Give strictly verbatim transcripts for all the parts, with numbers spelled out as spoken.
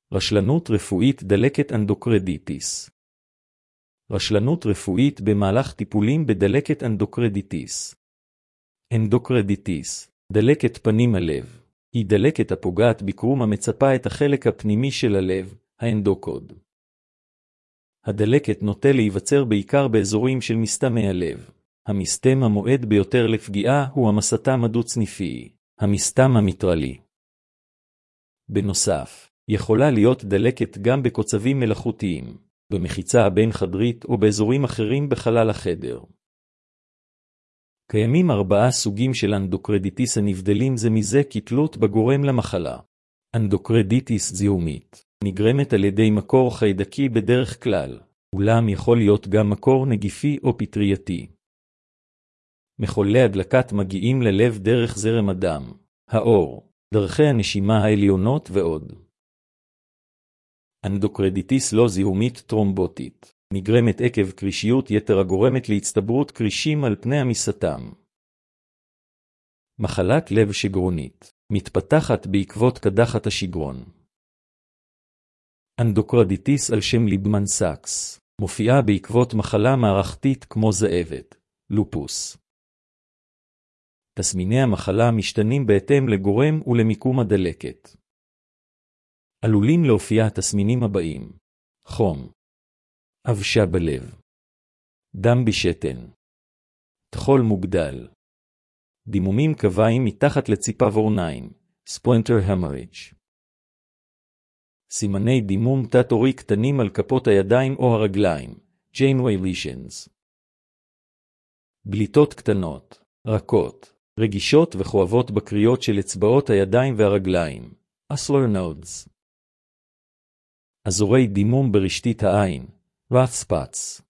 רשלנות רפואית דלקת אנדוקרדיטיס. רשלנות רפואית במהלך טיפולים בדלקת אנדוקרדיטיס. אנדוקרדיטיס, דלקת פנים הלב, היא דלקת הפוגעת בקרום המצפה את החלק הפנימי של הלב, האנדוקוד. הדלקת נוטה להיווצר בעיקר באזורים של מסתמי הלב. המסתם המועד ביותר לפגיעה הוא המסתם הדו-צניפי, המסתם המיטרלי. בנוסף, יכולה להיות דלקת גם בקוצבים מלאכותיים, במחיצה הבין-חדרית או באזורים אחרים בחלל החדר. קיימים ארבעה סוגים של אנדוקרדיטיס הנבדלים זה מזה כתלות בגורם למחלה. אנדוקרדיטיס זיהומית נגרמת על ידי מקור חיידקי בדרך כלל, אולם יכול להיות גם מקור נגיפי או פטרייתי. מחוללי הדלקת מגיעים ללב דרך זרם הדם, העור, דרכי הנשימה העליונות ועוד. אנדוקרדיטיס לא זיהומית טרומבוטית נגרמת עקב קרישיות יתר הגורמת להצטברות קרישים על פני המסתם. מחלת לב שגרונית מתפתחת בעקבות קדחת השגרון. אנדוקרדיטיס על שם ליבמן סאקס מופיעה בעקבות מחלה מערכתית כמו זאבת, לופוס. תסמיני המחלה משתנים בהתאם לגורם ולמיקום הדלקת. עלולים להופיע התסמינים הבאים: חום, אבשה בלב, דם בשתן, תחול מוגדל, דימומים קביים מתחת לציפה ואורניים, ספלינטר המריג', סימני דימום תת-עורי קטנים על כפות הידיים או הרגליים, ג'יינווי לישנס, בליטות קטנות, רכות, רגישות וכואבות בקריות של אצבעות הידיים והרגליים, אסלר נודס, אזורי דימום ברשתית העין, רת ספץ,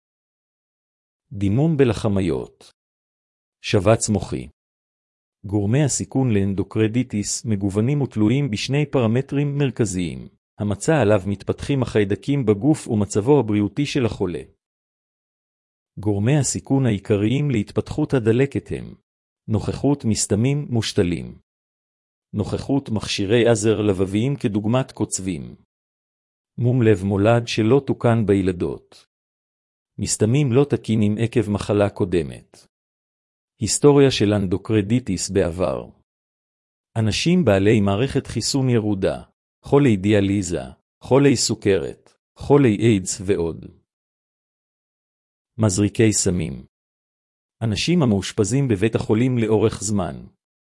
דימום בלחמיות, שבץ מוחי. גורמי הסיכון לאנדוקרדיטיס מגוונים ותלויים בשני פרמטרים מרכזיים, המצע עליו מתפתחים החיידקים בגוף ומצבו הבריאותי של החולה. גורמי הסיכון העיקריים להתפתחות הדלקת הם נוכחות מסתמים מושתלים, נוכחות מכשירי עזר לבביים כדוגמת קוצבים, מום לב מולד שלא תוקן בילדות, מסתמים לא תקינים עקב מחלה קודמת, היסטוריה של אנדוקרדיטיס בעבר, אנשים בעלי מערכת חיסון ירודה, חולי דיאליזה, חולי סוכרת, חולי איידס ועוד. מזריקי סמים, אנשים המאושפזים בבית החולים לאורך זמן.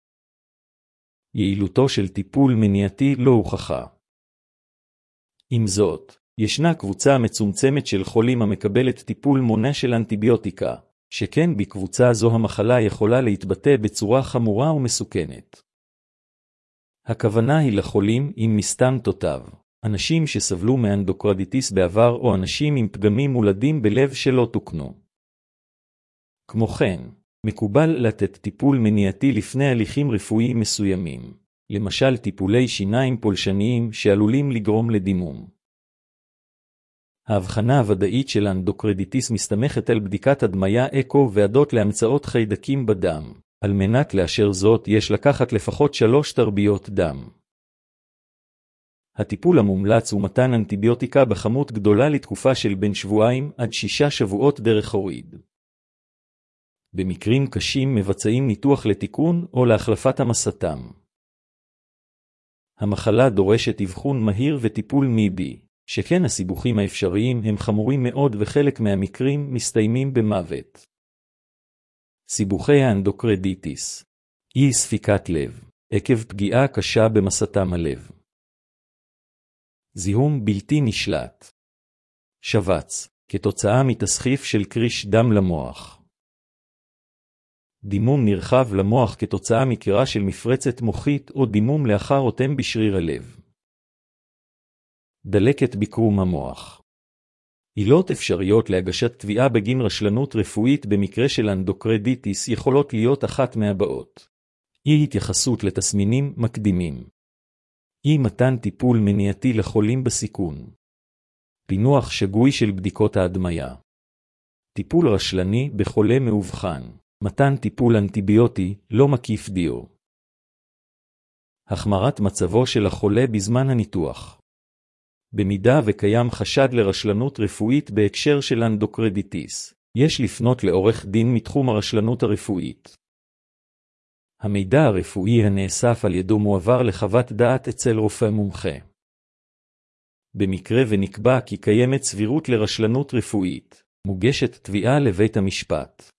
יעילותו של טיפול מניעתי לא הוכחה. עם זאת, ישנה קבוצה מצומצמת של חולים המקבלת טיפול מונע של אנטיביוטיקה, שכן בקבוצה זו המחלה יכולה להתבטא בצורה חמורה ומסוכנת. הכוונה היא לחולים עם מסתם תותב, אנשים שסבלו מאנדוקרדיטיס בעבר או אנשים עם פגמים מולדים בלב שלא תוקנו. כמו כן, מקובל לתת טיפול מניעתי לפני הליכים רפואיים מסוימים, למשל טיפולי שיניים פולשניים שעלולים לגרום לדימום. ההבחנה הוודאית של אנדוקרדיטיס מסתמכת על בדיקת הדמיה אקו ועדות להמצאות חיידקים בדם. על מנת לאשר זאת יש לקחת לפחות שלוש תרביות דם. הטיפול המומלץ הוא מתן אנטיביוטיקה בכמות גדולה לתקופה של בין שבועיים עד שישה שבועות דרך הוריד. במקרים קשים מבצעים ניתוח לתיקון או להחלפת המסתם. המחלה דורשת אבחון מהיר וטיפול מיידי, שכן הסיבוכים האפשריים הם חמורים מאוד וחלק מהמקרים מסתיימים במוות. סיבוכי האנדוקרדיטיס, אי ספיקת לב, עקב פגיעה קשה במסתם הלב. זיהום בלתי נשלט. שבץ, כתוצאה מתסחיף של קריש דם למוח. דימום נרחב למוח כתוצאה מקרירה של מפרצת מוחית או דימום לאחר רותם בשריר הלב. דלקת בקרום המוח. עילות אפשריות להגשת תביעה בגין רשלנות רפואית במקרה של אנדוקרדיטיס יכולות להיות אחת מהבאות. אי התייחסות לתסמינים מקדימים. אי מתן טיפול מניעתי לחולים בסיכון. פינוח שגוי של בדיקות ההדמיה. טיפול רשלני בחולה מאובחן. מתן טיפול אנטיביוטי לא מקיף דיו. החמרת מצבו של החולה בזמן הניתוח. במידה וקיים חשד לרשלנות רפואית בהקשר של אנדוקרדיטיס, יש לפנות לעורך דין מתחום הרשלנות הרפואית. המידע הרפואי הנאסף על ידו מועבר לחוות דעת אצל רופא מומחה. במקרה ונקבע כי קיימת סבירות לרשלנות רפואית, מוגשת תביעה לבית המשפט.